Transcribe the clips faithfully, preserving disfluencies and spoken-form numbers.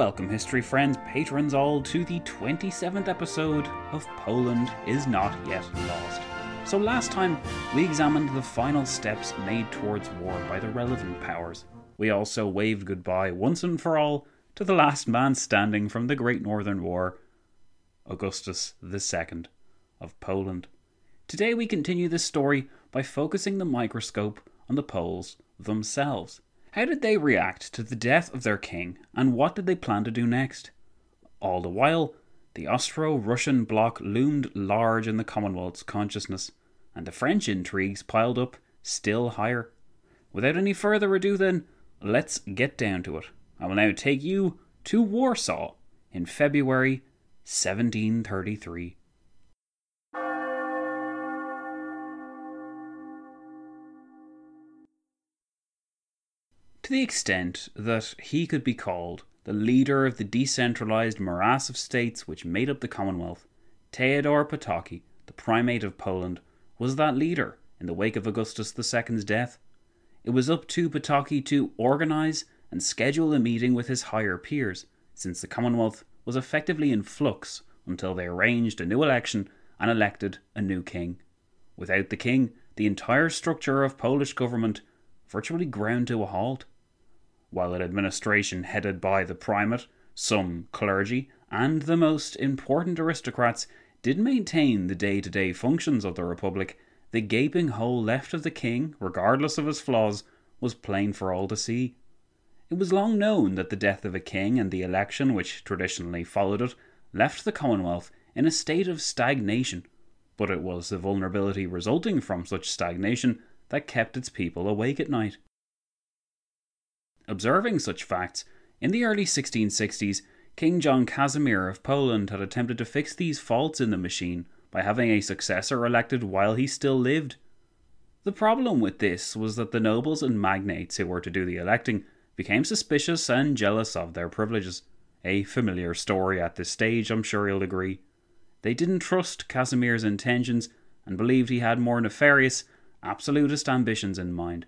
Welcome, history friends, patrons all, to the twenty-seventh episode of Poland is Not Yet Lost. So last time, we examined the final steps made towards war by the relevant powers. We also waved goodbye once and for all to the last man standing from the Great Northern War, Augustus the Second of Poland. Today we continue this story by focusing the microscope on the Poles themselves. How did they react to the death of their king, and what did they plan to do next? All the while, the Austro-Russian bloc loomed large in the Commonwealth's consciousness, and the French intrigues piled up still higher. Without any further ado then, let's get down to it. I will now take you to Warsaw in February seventeen thirty-three. To the extent that he could be called the leader of the decentralized morass of states which made up the Commonwealth, Theodore Potocki, the Primate of Poland, was that leader in the wake of Augustus the Second's death. It was up to Potocki to organise and schedule a meeting with his higher peers, since the Commonwealth was effectively in flux until they arranged a new election and elected a new king. Without the king, the entire structure of Polish government virtually ground to a halt. While an administration headed by the primate, some clergy, and the most important aristocrats did maintain the day-to-day functions of the Republic, the gaping hole left of the king, regardless of his flaws, was plain for all to see. It was long known that the death of a king and the election which traditionally followed it left the Commonwealth in a state of stagnation, but it was the vulnerability resulting from such stagnation that kept its people awake at night. Observing such facts, in the early sixteen sixties, King John Casimir of Poland had attempted to fix these faults in the machine by having a successor elected while he still lived. The problem with this was that the nobles and magnates who were to do the electing became suspicious and jealous of their privileges. A familiar story at this stage, I'm sure you'll agree. They didn't trust Casimir's intentions and believed he had more nefarious, absolutist ambitions in mind.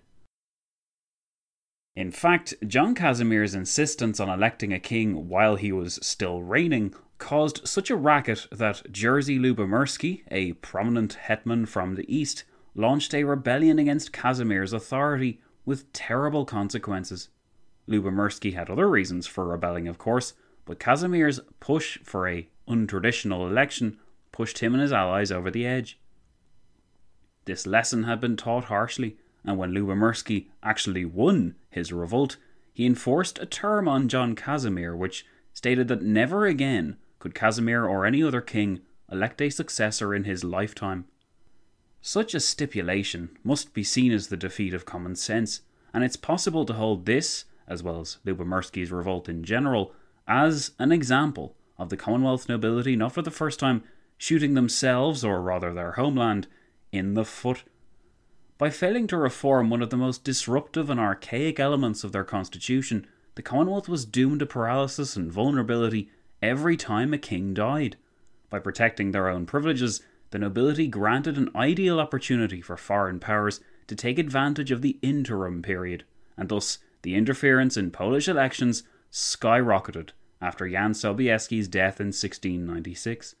In fact, John Casimir's insistence on electing a king while he was still reigning caused such a racket that Jerzy Lubomirski, a prominent hetman from the east, launched a rebellion against Casimir's authority with terrible consequences. Lubomirski had other reasons for rebelling, of course, but Casimir's push for a untraditional election pushed him and his allies over the edge. This lesson had been taught harshly, and when Lubomirski actually won his revolt, he enforced a term on John Casimir which stated that never again could Casimir or any other king elect a successor in his lifetime. Such a stipulation must be seen as the defeat of common sense, and it's possible to hold this, as well as Lubomirski's revolt in general, as an example of the Commonwealth nobility not for the first time shooting themselves, or rather their homeland, in the foot. By failing to reform one of the most disruptive and archaic elements of their constitution, the Commonwealth was doomed to paralysis and vulnerability every time a king died. By protecting their own privileges, the nobility granted an ideal opportunity for foreign powers to take advantage of the interim period, and thus the interference in Polish elections skyrocketed after Jan Sobieski's death in sixteen ninety-six.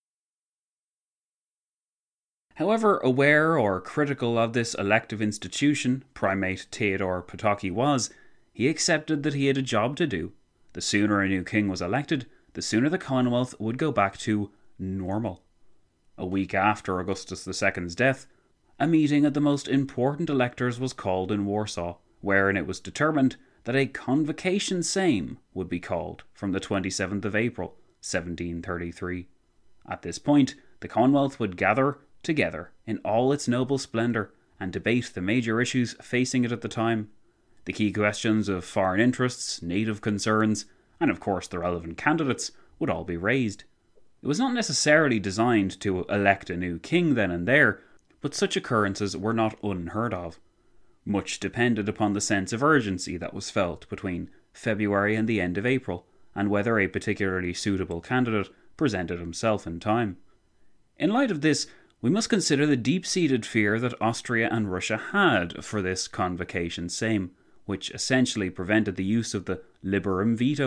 However aware or critical of this elective institution Primate Theodore Potocki was, he accepted that he had a job to do. The sooner a new king was elected, the sooner the Commonwealth would go back to normal. A week after Augustus the Second's death, a meeting of the most important electors was called in Warsaw, wherein it was determined that a convocation same would be called from the twenty-seventh of April, seventeen thirty-three. At this point, the Commonwealth would gather together in all its noble splendour and debate the major issues facing it at the time. The key questions of foreign interests, native concerns, and of course the relevant candidates would all be raised. It was not necessarily designed to elect a new king then and there, but such occurrences were not unheard of. Much depended upon the sense of urgency that was felt between February and the end of April, and whether a particularly suitable candidate presented himself in time. In light of this, we must consider the deep-seated fear that Austria and Russia had for this convocation same, which essentially prevented the use of the liberum veto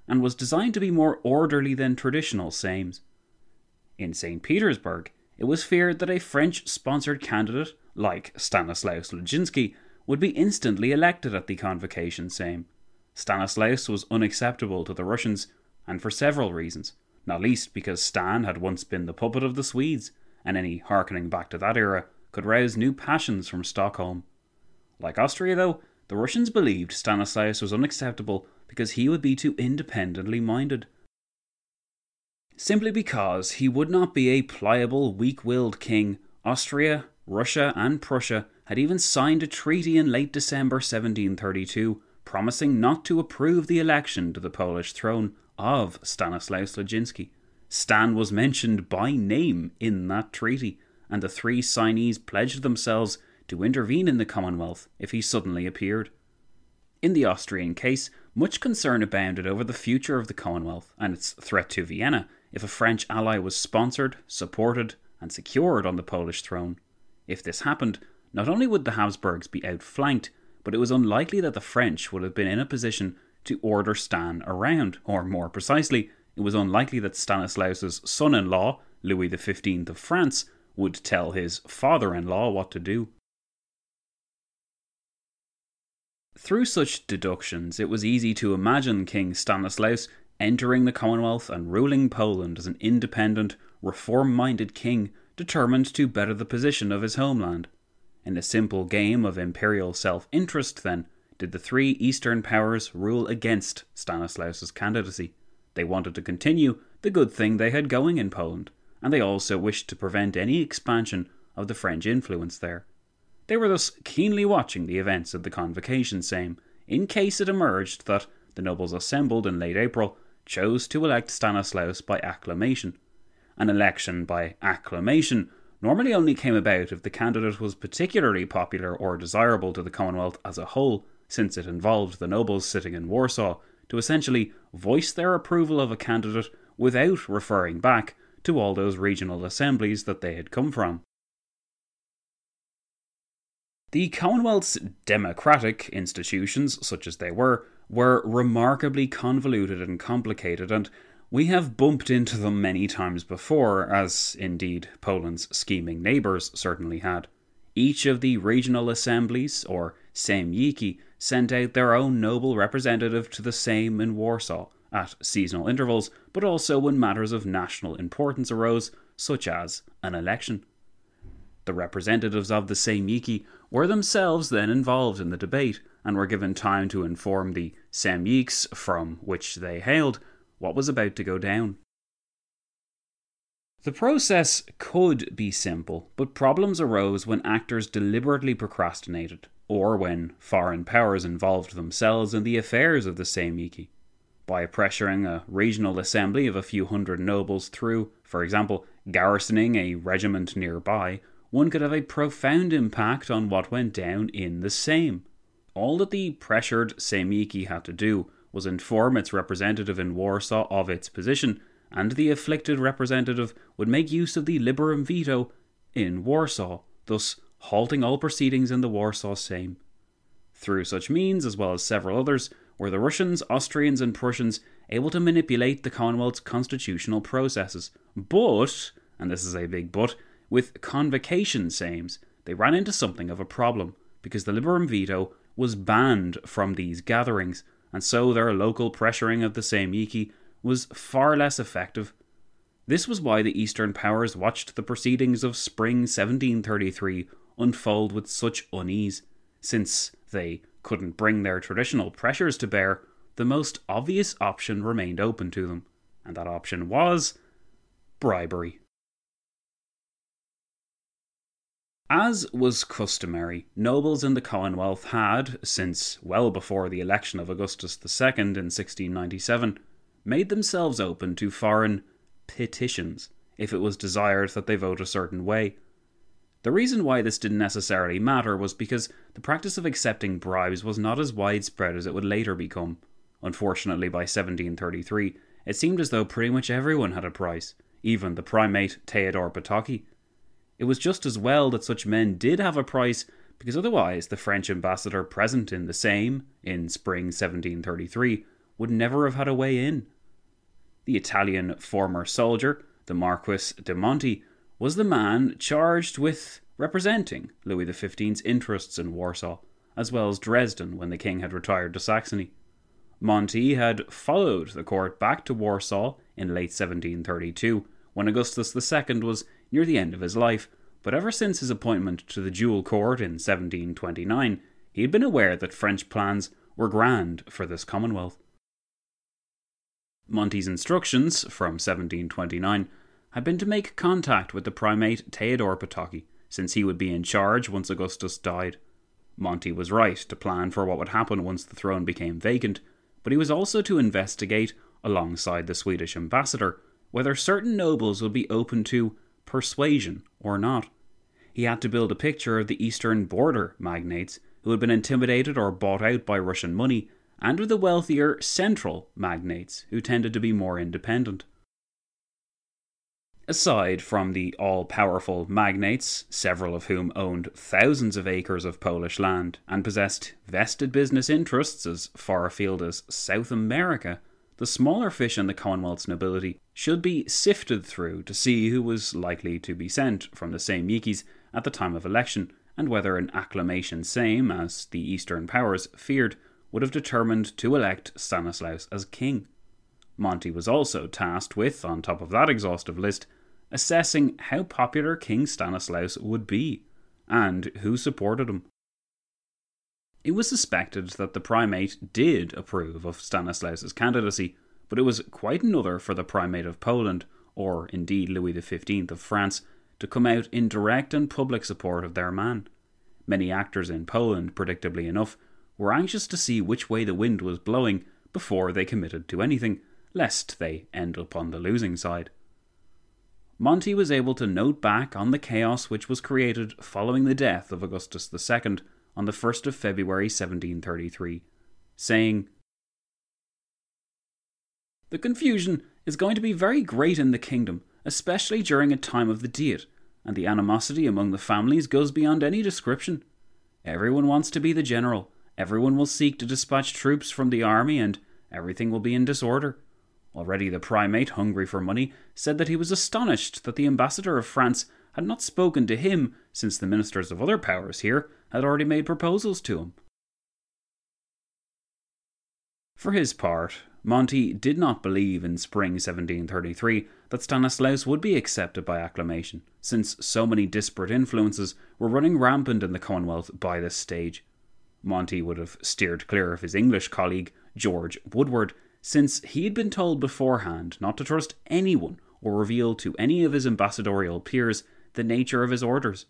and was designed to be more orderly than traditional Seims. In Saint Petersburg, it was feared that a French-sponsored candidate, like Stanislaus Leszczynski, would be instantly elected at the Convocation Seim. Stanislaus was unacceptable to the Russians, and for several reasons, not least because Stan had once been the puppet of the Swedes, and any harkening back to that era could rouse new passions from Stockholm. Like Austria, though, the Russians believed Stanislaus was unacceptable because he would be too independently minded. Simply because he would not be a pliable, weak-willed king, Austria, Russia and Prussia had even signed a treaty in late December seventeen thirty-two promising not to approve the election to the Polish throne of Stanislaus Leszczynski. Stan was mentioned by name in that treaty, and the three signees pledged themselves to intervene in the Commonwealth if he suddenly appeared. In the Austrian case, much concern abounded over the future of the Commonwealth and its threat to Vienna if a French ally was sponsored, supported, and secured on the Polish throne. If this happened, not only would the Habsburgs be outflanked, but it was unlikely that the French would have been in a position to order Stan around, or more precisely, it was unlikely that Stanislaus's son-in-law, Louis the fifteenth of France, would tell his father-in-law what to do. Through such deductions, it was easy to imagine King Stanislaus entering the Commonwealth and ruling Poland as an independent, reform-minded king determined to better the position of his homeland. In a simple game of imperial self-interest, then, did the three Eastern powers rule against Stanislaus's candidacy. They wanted to continue the good thing they had going in Poland, and they also wished to prevent any expansion of the French influence there. They were thus keenly watching the events of the Convocation Seim, in case it emerged that the nobles assembled in late April chose to elect Stanislaus by acclamation. An election by acclamation normally only came about if the candidate was particularly popular or desirable to the Commonwealth as a whole, since it involved the nobles sitting in Warsaw to essentially voice their approval of a candidate without referring back to all those regional assemblies that they had come from. The Commonwealth's democratic institutions, such as they were, were remarkably convoluted and complicated, and we have bumped into them many times before, as indeed Poland's scheming neighbours certainly had. Each of the regional assemblies, or Sejmiki, sent out their own noble representative to the Sejm in Warsaw, at seasonal intervals, but also when matters of national importance arose, such as an election. The representatives of the Sejmiki were themselves then involved in the debate, and were given time to inform the Semyiks from which they hailed what was about to go down. The process could be simple, but problems arose when actors deliberately procrastinated, or when foreign powers involved themselves in the affairs of the Sejmiki. By pressuring a regional assembly of a few hundred nobles through, for example, garrisoning a regiment nearby, one could have a profound impact on what went down in the Sejm. All that the pressured Sejmiki had to do was inform its representative in Warsaw of its position, and the afflicted representative would make use of the liberum veto in Warsaw, thus halting all proceedings in the Warsaw Sejm. Through such means, as well as several others, were the Russians, Austrians and Prussians able to manipulate the Commonwealth's constitutional processes. But, and this is a big but, with convocation Seims, they ran into something of a problem, because the liberum veto was banned from these gatherings, and so their local pressuring of the Sejmiki was far less effective. This was why the Eastern powers watched the proceedings of spring seventeen thirty-three unfold with such unease. Since they couldn't bring their traditional pressures to bear, the most obvious option remained open to them, and that option was bribery. As was customary, nobles in the Commonwealth had, since well before the election of Augustus the Second in sixteen ninety-seven, made themselves open to foreign petitions if it was desired that they vote a certain way. The reason why this didn't necessarily matter was because the practice of accepting bribes was not as widespread as it would later become. Unfortunately, by seventeen thirty-three, it seemed as though pretty much everyone had a price, even the primate Theodor Potocki. It was just as well that such men did have a price, because otherwise the French ambassador present in the Sejm in spring seventeen thirty-three would never have had a way in. The Italian former soldier, the Marquis de Monti, was the man charged with representing Louis the fifteenth's interests in Warsaw, as well as Dresden when the king had retired to Saxony. Monti had followed the court back to Warsaw in late seventeen thirty-two, when Augustus the Second was near the end of his life, but ever since his appointment to the dual court in seventeen twenty-nine, he had been aware that French plans were grand for this Commonwealth. Monti's instructions, from seventeen twenty-nine, had been to make contact with the primate Theodore Potocki, since he would be in charge once Augustus died. Monti was right to plan for what would happen once the throne became vacant, but he was also to investigate, alongside the Swedish ambassador, whether certain nobles would be open to persuasion or not. He had to build a picture of the eastern border magnates who had been intimidated or bought out by Russian money, and of the wealthier central magnates who tended to be more independent. Aside from the all-powerful magnates, several of whom owned thousands of acres of Polish land and possessed vested business interests as far afield as South America, the smaller fish in the Commonwealth's nobility should be sifted through to see who was likely to be sent from the same Yikis at the time of election, and whether an acclamation same, as the Eastern powers feared, would have determined to elect Stanislaus as king. Monti was also tasked with, on top of that exhaustive list, assessing how popular King Stanislaus would be, and who supported him. It was suspected that the primate did approve of Stanislaus's candidacy, but it was quite another for the primate of Poland, or indeed Louis the fifteenth of France, to come out in direct and public support of their man. Many actors in Poland, predictably enough, were anxious to see which way the wind was blowing before they committed to anything, lest they end up on the losing side. Monti was able to note back on the chaos which was created following the death of Augustus the Second on the first of February seventeen thirty-three, saying, "The confusion is going to be very great in the kingdom, especially during a time of the Diet, and the animosity among the families goes beyond any description. Everyone wants to be the general, everyone will seek to dispatch troops from the army, and everything will be in disorder. Already the primate, hungry for money, said that he was astonished that the ambassador of France had not spoken to him, since the ministers of other powers here had already made proposals to him." For his part, Monti did not believe in spring seventeen thirty-three that Stanislaus would be accepted by acclamation, since so many disparate influences were running rampant in the Commonwealth by this stage. Monti would have steered clear of his English colleague, George Woodward, since he had been told beforehand not to trust anyone or reveal to any of his ambassadorial peers the nature of his orders.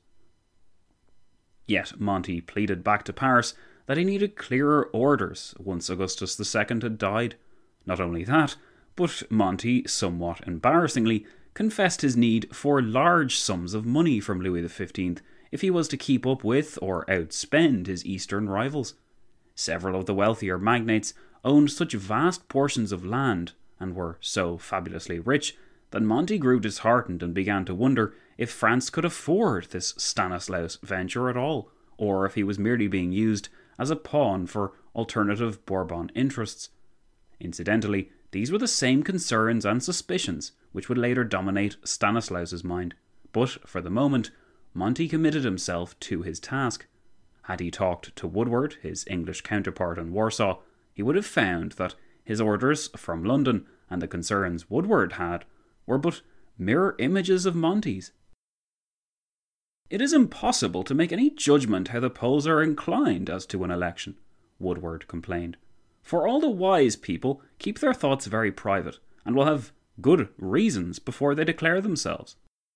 Yet Monti pleaded back to Paris that he needed clearer orders once Augustus the Second had died. Not only that, but Monti, somewhat embarrassingly, confessed his need for large sums of money from Louis the fifteenth if he was to keep up with or outspend his eastern rivals. Several of the wealthier magnates owned such vast portions of land, and were so fabulously rich, that Monti grew disheartened and began to wonder if France could afford this Stanislaus venture at all, or if he was merely being used as a pawn for alternative Bourbon interests. Incidentally, these were the same concerns and suspicions which would later dominate Stanislaus's mind, but for the moment, Monti committed himself to his task. Had he talked to Woodward, his English counterpart in Warsaw, he would have found that his orders from London and the concerns Woodward had were but mirror images of Monti's. "It is impossible to make any judgment how the polls are inclined as to an election," Woodward complained, "for all the wise people keep their thoughts very private, and will have good reasons before they declare themselves."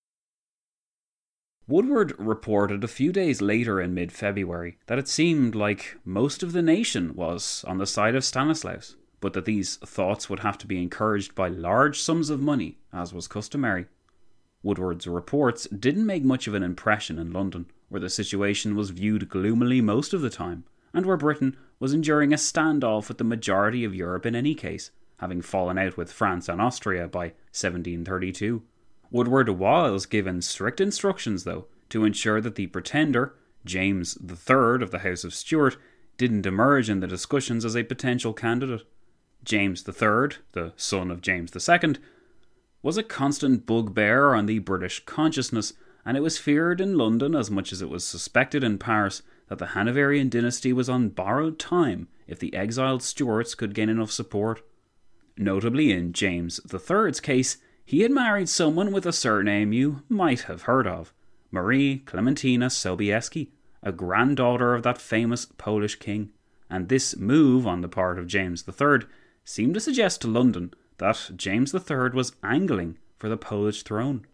Woodward reported a few days later in mid-February that it seemed like most of the nation was on the side of Stanislaus, but that these thoughts would have to be encouraged by large sums of money, as was customary. Woodward's reports didn't make much of an impression in London, where the situation was viewed gloomily most of the time, and where Britain was enduring a standoff with the majority of Europe in any case, having fallen out with France and Austria by seventeen thirty-two. Woodward was given strict instructions, though, to ensure that the pretender, James the Third of the House of Stuart, didn't emerge in the discussions as a potential candidate. James the Third, the son of James the Second, was a constant bugbear on the British consciousness, and it was feared in London as much as it was suspected in Paris that the Hanoverian dynasty was on borrowed time if the exiled Stuarts could gain enough support. Notably in James the Third's case, he had married someone with a surname you might have heard of, Marie Clementina Sobieski, a granddaughter of that famous Polish king, and this move on the part of James the Third seemed to suggest to London that James the Third was angling for the Polish throne.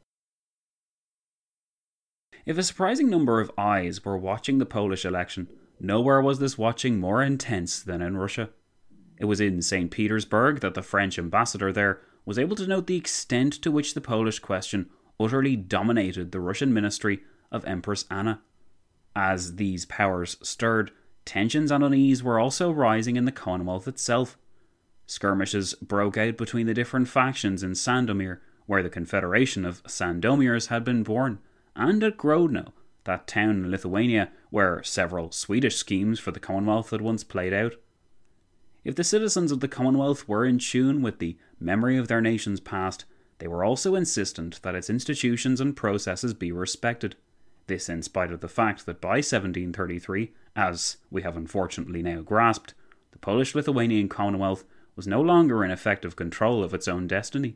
If a surprising number of eyes were watching the Polish election, nowhere was this watching more intense than in Russia. It was in Saint Petersburg that the French ambassador there was able to note the extent to which the Polish question utterly dominated the Russian ministry of Empress Anna. As these powers stirred, tensions and unease were also rising in the Commonwealth itself. Skirmishes broke out between the different factions in Sandomir, where the Confederation of Sandomirs had been born, and at Grodno, that town in Lithuania where several Swedish schemes for the Commonwealth had once played out. If the citizens of the Commonwealth were in tune with the memory of their nation's past, they were also insistent that its institutions and processes be respected. This in spite of the fact that by seventeen thirty-three, as we have unfortunately now grasped, the Polish-Lithuanian Commonwealth was no longer in effective control of its own destiny.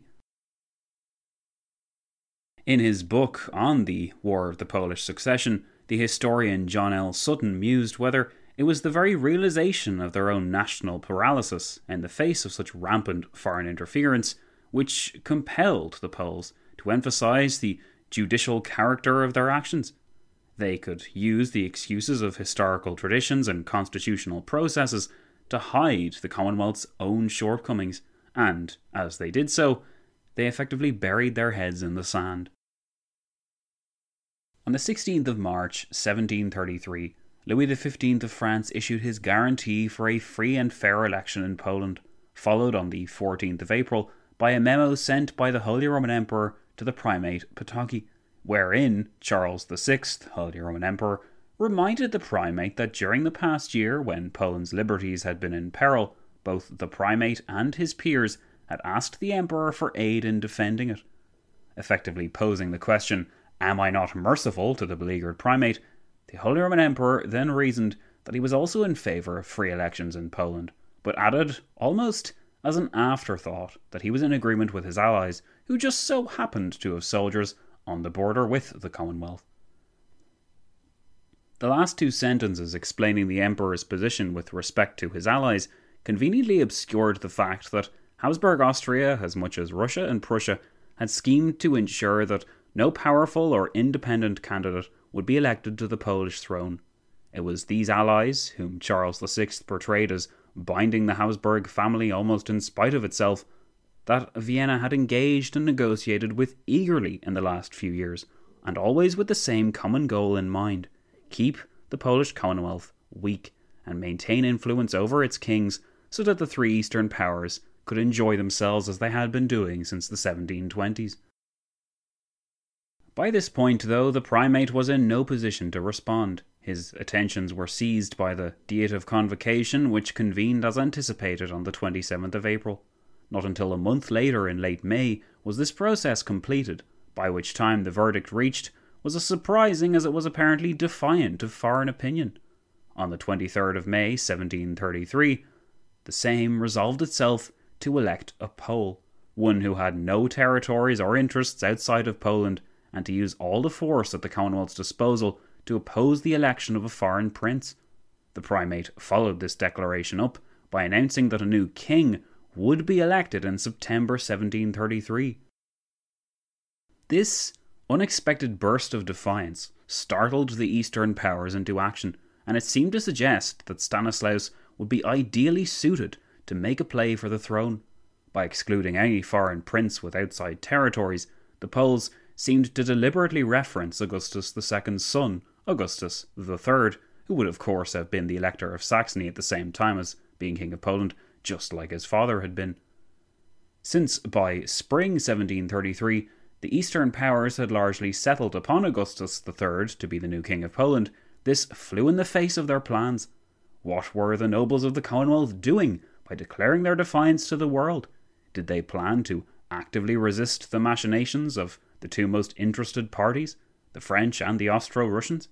In his book on the War of the Polish Succession, the historian John L. Sutton mused whether it was the very realization of their own national paralysis in the face of such rampant foreign interference which compelled the Poles to emphasize the judicial character of their actions. They could use the excuses of historical traditions and constitutional processes to hide the Commonwealth's own shortcomings, and, as they did so, they effectively buried their heads in the sand. On the sixteenth of March, seventeen thirty-three, Louis the Fifteenth of France issued his guarantee for a free and fair election in Poland, followed on the fourteenth of April by a memo sent by the Holy Roman Emperor to the Primate Potocki, wherein Charles the Sixth, Holy Roman Emperor, reminded the Primate that during the past year, when Poland's liberties had been in peril, both the Primate and his peers had asked the Emperor for aid in defending it. Effectively posing the question, "Am I not merciful to the beleaguered Primate?" the Holy Roman Emperor then reasoned that he was also in favour of free elections in Poland, but added, almost as an afterthought, that he was in agreement with his allies, who just so happened to have soldiers on the border with the Commonwealth. The last two sentences explaining the Emperor's position with respect to his allies conveniently obscured the fact that Habsburg Austria, as much as Russia and Prussia, had schemed to ensure that no powerful or independent candidate would be elected to the Polish throne. It was these allies, whom Charles the Sixth portrayed as binding the Habsburg family almost in spite of itself, that Vienna had engaged and negotiated with eagerly in the last few years, and always with the same common goal in mind: keep the Polish Commonwealth weak and maintain influence over its kings so that the three Eastern powers could enjoy themselves as they had been doing since the seventeen twenties. By this point, though, the Primate was in no position to respond. His attentions were seized by the Diet of Convocation, which convened as anticipated on the twenty-seventh of April. Not until a month later, in late May, was this process completed, by which time the verdict reached was as surprising as it was apparently defiant of foreign opinion. On the twenty-third of May, seventeen thirty-three, the Sejm resolved itself to elect a Pole, one who had no territories or interests outside of Poland, and to use all the force at the Commonwealth's disposal to oppose the election of a foreign prince. The Primate followed this declaration up by announcing that a new king would be elected in September seventeen thirty-three. This unexpected burst of defiance startled the Eastern powers into action, and it seemed to suggest that Stanislaus would be ideally suited to make a play for the throne. By excluding any foreign prince with outside territories, the Poles seemed to deliberately reference Augustus the Second's son, Augustus the Third, who would of course have been the Elector of Saxony at the same time as being King of Poland, just like his father had been. Since by spring seventeen thirty-three, the Eastern powers had largely settled upon Augustus the Third to be the new King of Poland, this flew in the face of their plans. What were the nobles of the Commonwealth doing by declaring their defiance to the world? Did they plan to actively resist the machinations of the two most interested parties, the French and the Austro-Russians?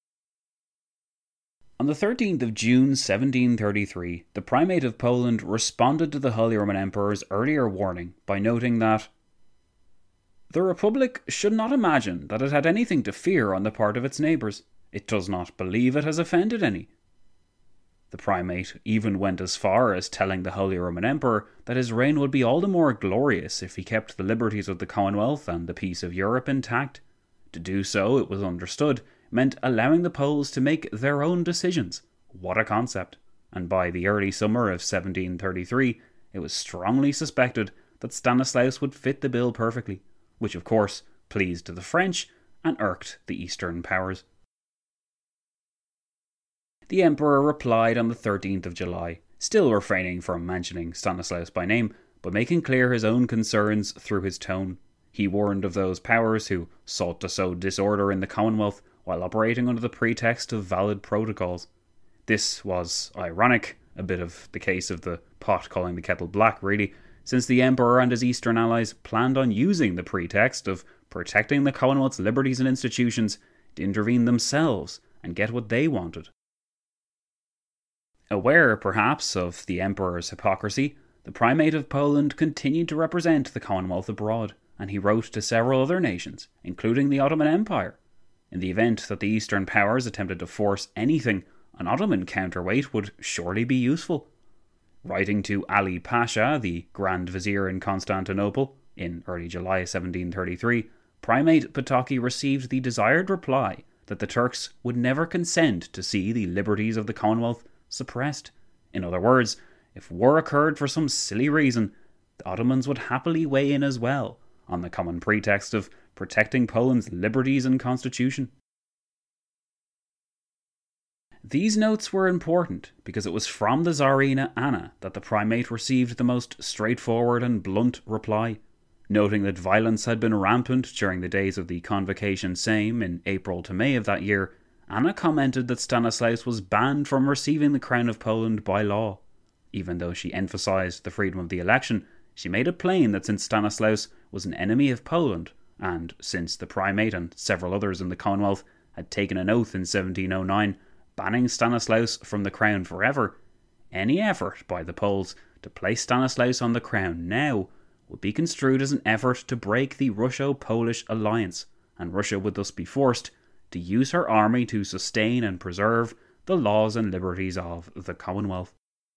On the thirteenth of June seventeen thirty-three, the Primate of Poland responded to the Holy Roman Emperor's earlier warning by noting that the Republic should not imagine that it had anything to fear on the part of its neighbours. It does not believe it has offended any. The Primate even went as far as telling the Holy Roman Emperor that his reign would be all the more glorious if he kept the liberties of the Commonwealth and the peace of Europe intact. To do so, it was understood, meant allowing the Poles to make their own decisions. What a concept! And by the early summer of seventeen thirty-three, it was strongly suspected that Stanislaus would fit the bill perfectly, which of course pleased the French and irked the Eastern powers. The Emperor replied on the thirteenth of July, still refraining from mentioning Stanislaus by name, but making clear his own concerns through his tone. He warned of those powers who sought to sow disorder in the Commonwealth while operating under the pretext of valid protocols. This was ironic, a bit of the case of the pot calling the kettle black really, since the Emperor and his Eastern allies planned on using the pretext of protecting the Commonwealth's liberties and institutions to intervene themselves and get what they wanted. Aware, perhaps, of the Emperor's hypocrisy, the Primate of Poland continued to represent the Commonwealth abroad, and he wrote to several other nations, including the Ottoman Empire. In the event that the Eastern powers attempted to force anything, an Ottoman counterweight would surely be useful. Writing to Ali Pasha, the Grand Vizier in Constantinople, in early July seventeen thirty-three, Primate Potocki received the desired reply that the Turks would never consent to see the liberties of the Commonwealth suppressed. In other words, if war occurred for some silly reason, the Ottomans would happily weigh in as well, on the common pretext of protecting Poland's liberties and constitution. These notes were important because it was from the Tsarina Anna that the Primate received the most straightforward and blunt reply. Noting that violence had been rampant during the days of the Convocation Sejm in April to May of that year, Anna commented that Stanislaus was banned from receiving the crown of Poland by law. Even though she emphasised the freedom of the election, she made it plain that since Stanislaus was an enemy of Poland, and since the Primate and several others in the Commonwealth had taken an oath in seventeen oh nine banning Stanislaus from the crown forever, any effort by the Poles to place Stanislaus on the crown now would be construed as an effort to break the Russo-Polish alliance, and Russia would thus be forced to use her army to sustain and preserve the laws and liberties of the Commonwealth.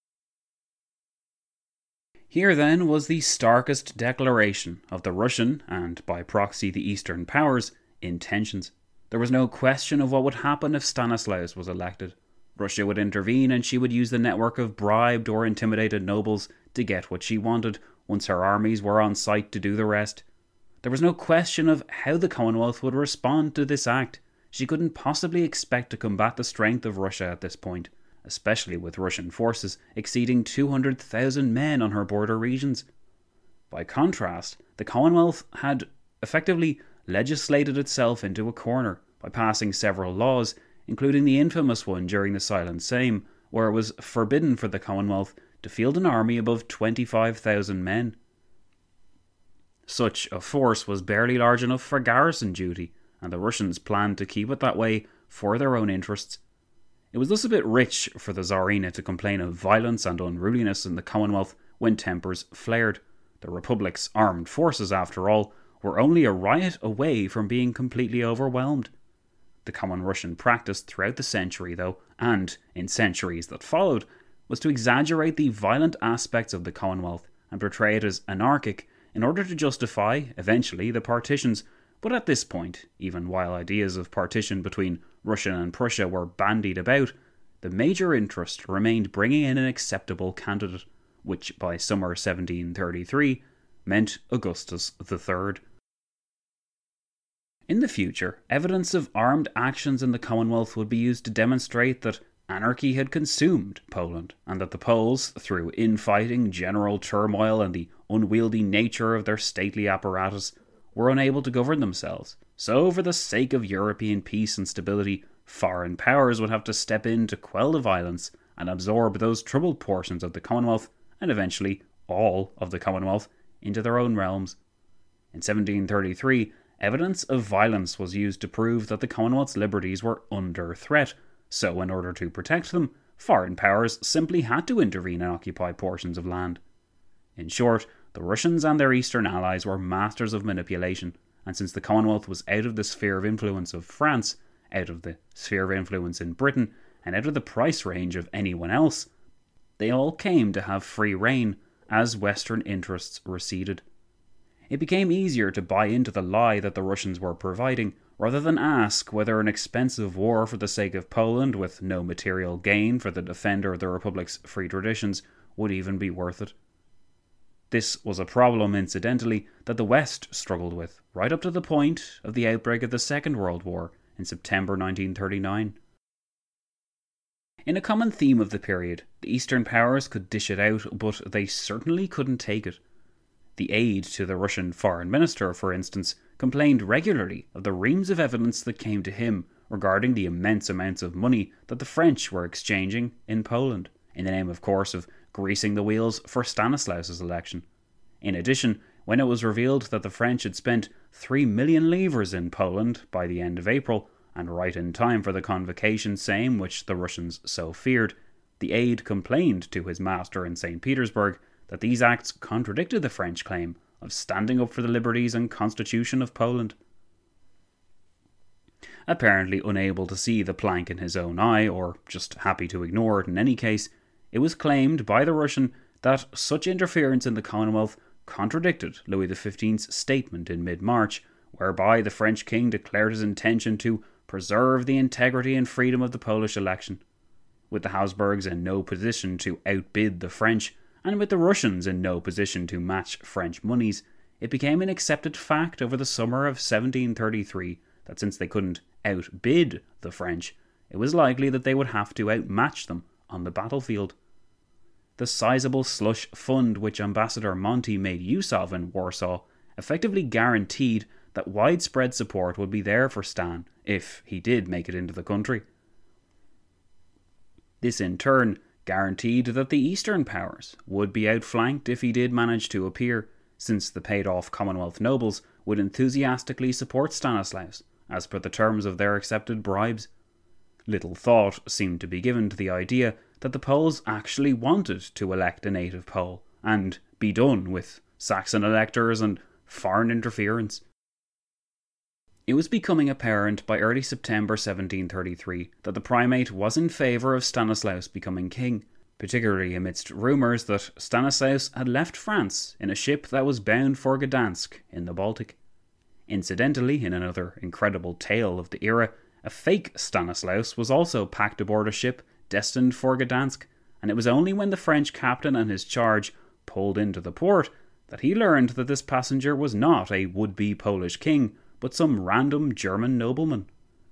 Here then was the starkest declaration of the Russian, and by proxy the Eastern powers, intentions. There was no question of what would happen if Stanislaus was elected. Russia would intervene, and she would use the network of bribed or intimidated nobles to get what she wanted once her armies were on site to do the rest. There was no question of how the Commonwealth would respond to this act. She couldn't possibly expect to combat the strength of Russia at this point, especially with Russian forces exceeding two hundred thousand men on her border regions. By contrast, the Commonwealth had effectively legislated itself into a corner by passing several laws, including the infamous one during the Silent Sejm, where it was forbidden for the Commonwealth to field an army above twenty-five thousand men. Such a force was barely large enough for garrison duty, and the Russians planned to keep it that way for their own interests. It was thus a bit rich for the Tsarina to complain of violence and unruliness in the Commonwealth when tempers flared. The Republic's armed forces, after all, were only a riot away from being completely overwhelmed. The common Russian practice throughout the century, though, and in centuries that followed, was to exaggerate the violent aspects of the Commonwealth and portray it as anarchic in order to justify, eventually, the partitions. But at this point, even while ideas of partition between Russia and Prussia were bandied about, the major interest remained bringing in an acceptable candidate, which by summer seventeen thirty-three meant Augustus the Third. In the future, evidence of armed actions in the Commonwealth would be used to demonstrate that anarchy had consumed Poland, and that the Poles, through infighting, general turmoil, and the unwieldy nature of their stately apparatus, were unable to govern themselves. So, for the sake of European peace and stability, foreign powers would have to step in to quell the violence and absorb those troubled portions of the Commonwealth and eventually all of the Commonwealth, into their own realms. In seventeen thirty-three, evidence of violence was used to prove that the Commonwealth's liberties were under threat, so in order to protect them, foreign powers simply had to intervene and occupy portions of land. In short, the Russians and their eastern allies were masters of manipulation, and since the Commonwealth was out of the sphere of influence of France, out of the sphere of influence in Britain, and out of the price range of anyone else, they all came to have free rein as Western interests receded. It became easier to buy into the lie that the Russians were providing, rather than ask whether an expensive war for the sake of Poland, with no material gain for the defender of the Republic's free traditions, would even be worth it. This was a problem, incidentally, that the West struggled with, right up to the point of the outbreak of the Second World War in September nineteen thirty-nine. In a common theme of the period, the Eastern powers could dish it out, but they certainly couldn't take it. The aide to the Russian foreign minister, for instance, complained regularly of the reams of evidence that came to him regarding the immense amounts of money that the French were exchanging in Poland, in the name, of course, of greasing the wheels for Stanislaus's election. In addition, when it was revealed that the French had spent three million livres in Poland by the end of April, and right in time for the convocation same which the Russians so feared, the aide complained to his master in Saint Petersburg that these acts contradicted the French claim of standing up for the liberties and constitution of Poland. Apparently unable to see the plank in his own eye, or just happy to ignore it in any case, it was claimed by the Russian that such interference in the Commonwealth contradicted Louis the fifteenth's statement in mid-March, whereby the French king declared his intention to preserve the integrity and freedom of the Polish election. With the Habsburgs in no position to outbid the French, and with the Russians in no position to match French moneys, it became an accepted fact over the summer of seventeen thirty-three that since they couldn't outbid the French, it was likely that they would have to outmatch them on the battlefield. The sizable slush fund which Ambassador Monty made use of in Warsaw effectively guaranteed that widespread support would be there for Stan if he did make it into the country. This in turn guaranteed that the Eastern powers would be outflanked if he did manage to appear, since the paid-off Commonwealth nobles would enthusiastically support Stanislaus, as per the terms of their accepted bribes. Little thought seemed to be given to the idea that the Poles actually wanted to elect a native Pole, and be done with Saxon electors and foreign interference. It was becoming apparent by early September seventeen thirty-three that the primate was in favour of Stanislaus becoming king, particularly amidst rumours that Stanislaus had left France in a ship that was bound for Gdansk in the Baltic. Incidentally, in another incredible tale of the era, a fake Stanislaus was also packed aboard a ship destined for Gdansk, and it was only when the French captain and his charge pulled into the port that he learned that this passenger was not a would-be Polish king, but some random German nobleman.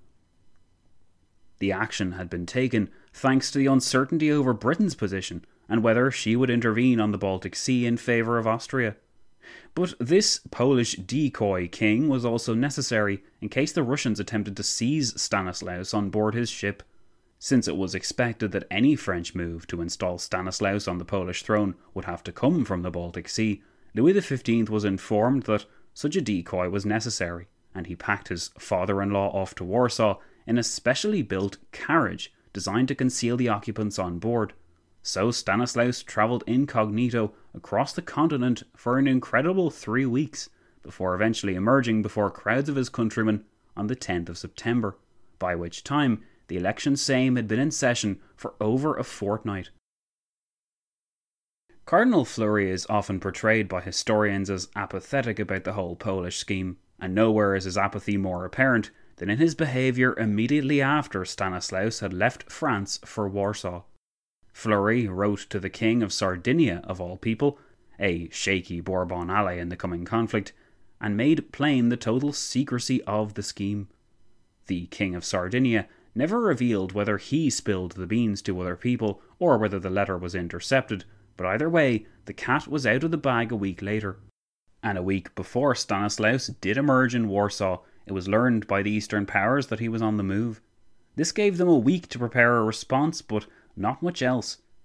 The action had been taken thanks to the uncertainty over Britain's position and whether she would intervene on the Baltic Sea in favour of Austria. But this Polish decoy king was also necessary in case the Russians attempted to seize Stanislaus on board his ship. Since it was expected that any French move to install Stanislaus on the Polish throne would have to come from the Baltic Sea, Louis the fifteenth was informed that such a decoy was necessary, and he packed his father-in-law off to Warsaw in a specially built carriage designed to conceal the occupants on board. So Stanislaus travelled incognito across the continent for an incredible three weeks, before eventually emerging before crowds of his countrymen on the tenth of September, by which time the election same had been in session for over a fortnight. Cardinal Fleury is often portrayed by historians as apathetic about the whole Polish scheme, and nowhere is his apathy more apparent than in his behaviour immediately after Stanislaus had left France for Warsaw. Fleury wrote to the King of Sardinia, of all people, a shaky Bourbon ally in the coming conflict, and made plain the total secrecy of the scheme. The King of Sardinia never revealed whether he spilled the beans to other people or whether the letter was intercepted, but either way, the cat was out of the bag a week later. And a week before Stanislaus did emerge in Warsaw, it was learned by the Eastern powers that he was on the move. This gave them a week to prepare a response, but not much else.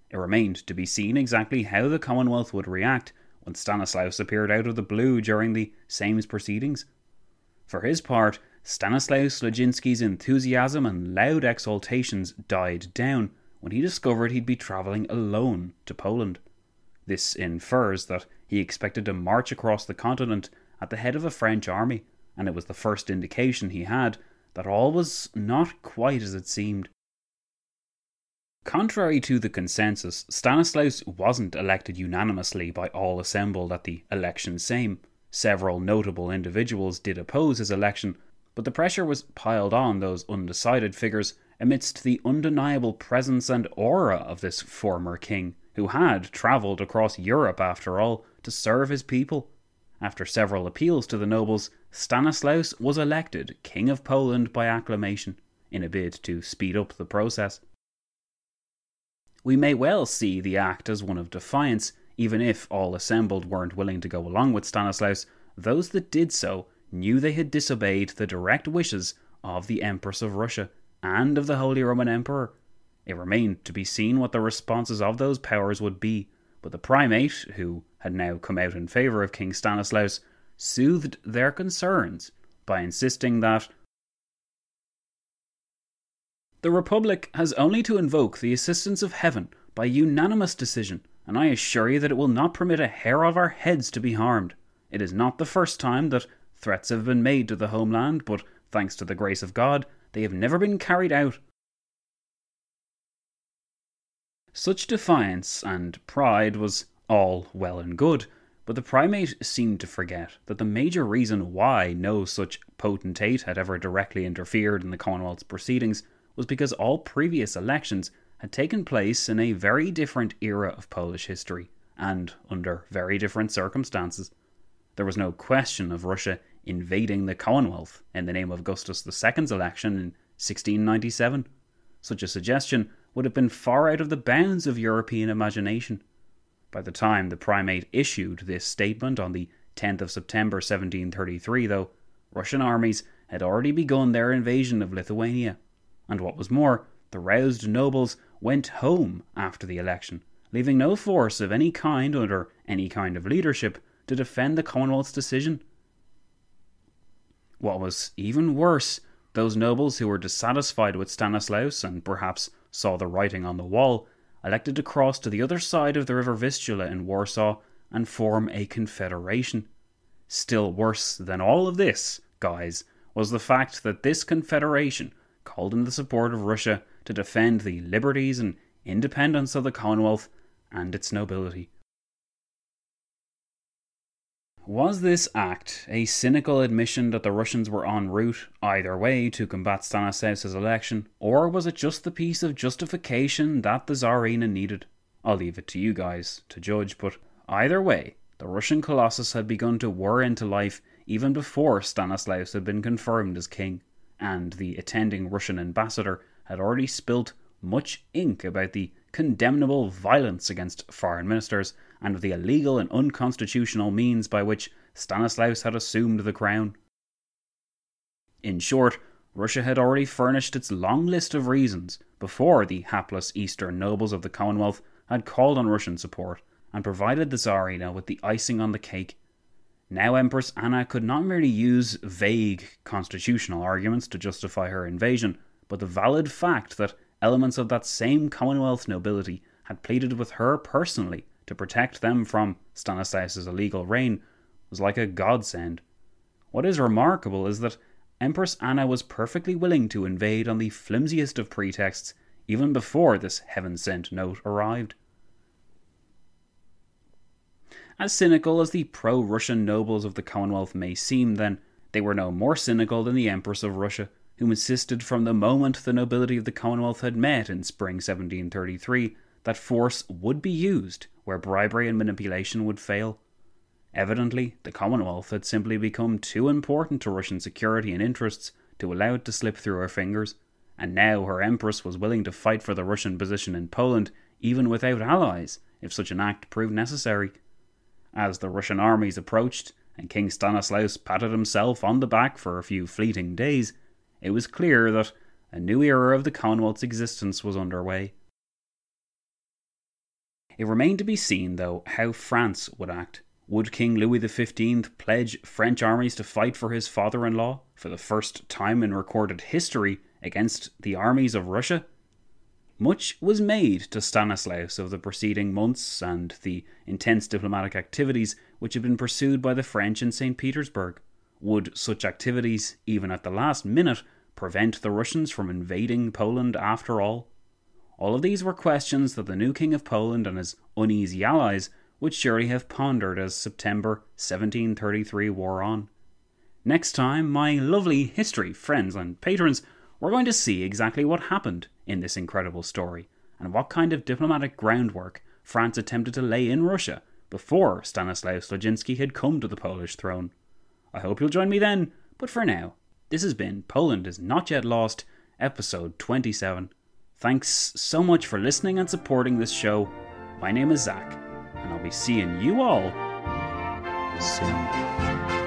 It remained to be seen exactly how the Commonwealth would react when Stanislaus appeared out of the blue during the Sejm's proceedings. For his part, Stanislaus Leszczyński's enthusiasm and loud exultations died down when he discovered he'd be travelling alone to Poland. This infers that he expected to march across the continent at the head of a French army, and it was the first indication he had that all was not quite as it seemed. Contrary to the consensus, Stanislaus wasn't elected unanimously by all assembled at the election Sejm. Several notable individuals did oppose his election, but the pressure was piled on those undecided figures amidst the undeniable presence and aura of this former king, who had travelled across Europe after all to serve his people. After several appeals to the nobles, Stanislaus was elected King of Poland by acclamation, in a bid to speed up the process. We may well see the act as one of defiance, even if all assembled weren't willing to go along with Stanislaus. Those that did so knew they had disobeyed the direct wishes of the Empress of Russia and of the Holy Roman Emperor. It remained to be seen what the responses of those powers would be, but the primate, who had now come out in favour of King Stanislaus, soothed their concerns by insisting that the Republic has only to invoke the assistance of heaven by unanimous decision, and I assure you that it will not permit a hair of our heads to be harmed. It is not the first time that threats have been made to the homeland, but thanks to the grace of God, they have never been carried out. Such defiance and pride was all well and good, but the primate seemed to forget that the major reason why no such potentate had ever directly interfered in the Commonwealth's proceedings was because all previous elections had taken place in a very different era of Polish history, and under very different circumstances. There was no question of Russia invading the Commonwealth in the name of Augustus the Second's election in sixteen ninety-seven. Such a suggestion would have been far out of the bounds of European imagination. By the time the primate issued this statement on the tenth of September seventeen thirty-three, though, Russian armies had already begun their invasion of Lithuania. And what was more, the roused nobles went home after the election, leaving no force of any kind under any kind of leadership to defend the Commonwealth's decision. What was even worse, those nobles who were dissatisfied with Stanislaus and perhaps saw the writing on the wall, elected to cross to the other side of the river Vistula in Warsaw and form a confederation. Still worse than all of this, guys, was the fact that this confederation called in the support of Russia to defend the liberties and independence of the Commonwealth and its nobility. Was this act a cynical admission that the Russians were en route either way to combat Stanislaus' election, or was it just the piece of justification that the Tsarina needed? I'll leave it to you guys to judge, but either way, the Russian Colossus had begun to whir into life even before Stanislaus had been confirmed as king, and the attending Russian ambassador had already spilt much ink about the condemnable violence against foreign ministers and of the illegal and unconstitutional means by which Stanislaus had assumed the crown. In short, Russia had already furnished its long list of reasons before the hapless Eastern nobles of the Commonwealth had called on Russian support and provided the Tsarina with the icing on the cake. Now Empress Anna could not merely use vague constitutional arguments to justify her invasion, but the valid fact that elements of that same Commonwealth nobility had pleaded with her personally to protect them from Stanislaus' illegal reign was like a godsend. What is remarkable is that Empress Anna was perfectly willing to invade on the flimsiest of pretexts even before this heaven-sent note arrived. As cynical as the pro-Russian nobles of the Commonwealth may seem, then, they were no more cynical than the Empress of Russia, who insisted from the moment the nobility of the Commonwealth had met in spring seventeen thirty-three that force would be used where bribery and manipulation would fail. Evidently, the Commonwealth had simply become too important to Russian security and interests to allow it to slip through her fingers, and now her Empress was willing to fight for the Russian position in Poland even without allies, if such an act proved necessary. As the Russian armies approached, and King Stanislaus patted himself on the back for a few fleeting days, it was clear that a new era of the Commonwealth's existence was underway. It remained to be seen, though, how France would act. Would King Louis the fifteenth pledge French armies to fight for his father-in-law for the first time in recorded history against the armies of Russia? Much was made to Stanislaus of the preceding months and the intense diplomatic activities which had been pursued by the French in Saint Petersburg. Would such activities, even at the last minute, prevent the Russians from invading Poland after all? All of these were questions that the new King of Poland and his uneasy allies would surely have pondered as September seventeen thirty-three wore on. Next time, my lovely history friends and patrons, we're going to see exactly what happened in this incredible story, and what kind of diplomatic groundwork France attempted to lay in Russia before Stanislaus Leszczynski had come to the Polish throne. I hope you'll join me then, but for now, this has been Poland is Not Yet Lost, episode twenty-seven. Thanks so much for listening and supporting this show. My name is Zach, and I'll be seeing you all soon.